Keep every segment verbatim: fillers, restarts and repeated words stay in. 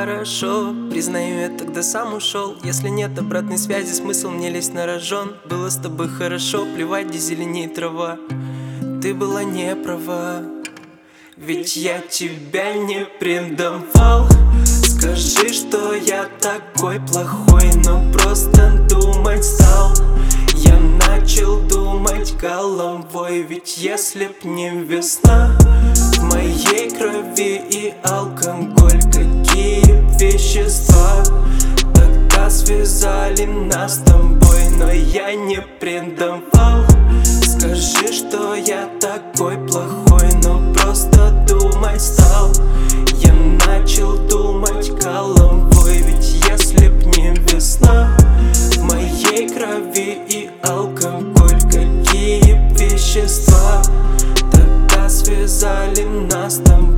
хорошо. Признаю, я тогда сам ушел. Если нет обратной связи, смысл мне лезть на рожон. Было с тобой хорошо, плевать, где зеленеет трава. Ты была не права, ведь я тебя не предавал. Скажи, что я такой плохой, но просто думать стал. Я начал думать головой, ведь если б не весна, в моей крови и алкоголь, какие вещества тогда связали нас с тобой, но я не предавал. Скажи, что я такой плохой, но просто думать стал. Я начал думать головой, ведь если б не весна, в моей крови и алкоголь, какие вещества тогда связали нас с тобой.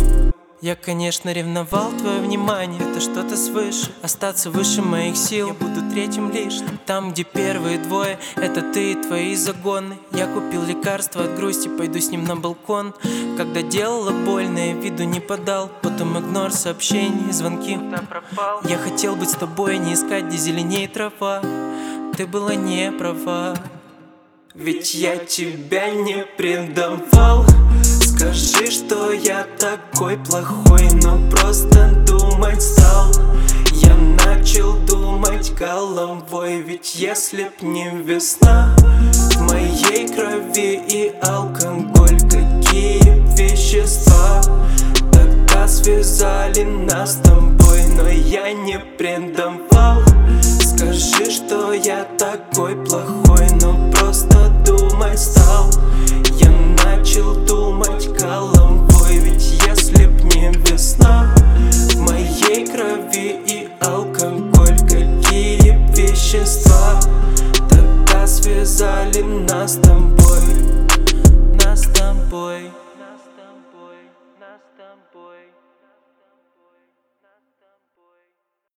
Я, конечно, ревновал твое внимание, это что-то свыше, остаться выше моих сил. Я буду третьим лишним, там, где первые двое — это ты и твои загоны. Я купил лекарство от грусти, пойду с ним на балкон. Когда делала больно, я виду не подал, потом игнор сообщений, звонки. Я хотел быть с тобой, не искать, где зеленеет трава. Ты была не права, ведь я тебя не предавал. Скажи, что я такой плохой, но просто думать стал. Я начал думать головой, ведь если б не весна, в моей крови и алкоголь, какие вещества тогда связали нас с тобой, но я не предавал. Скажи, что я такой плохой, но просто думать стал. Я начал думать головой, ведь если б не весна, в моей крови и алкоголь, какие вещества тогда связали нас с тобой, нас с тобой.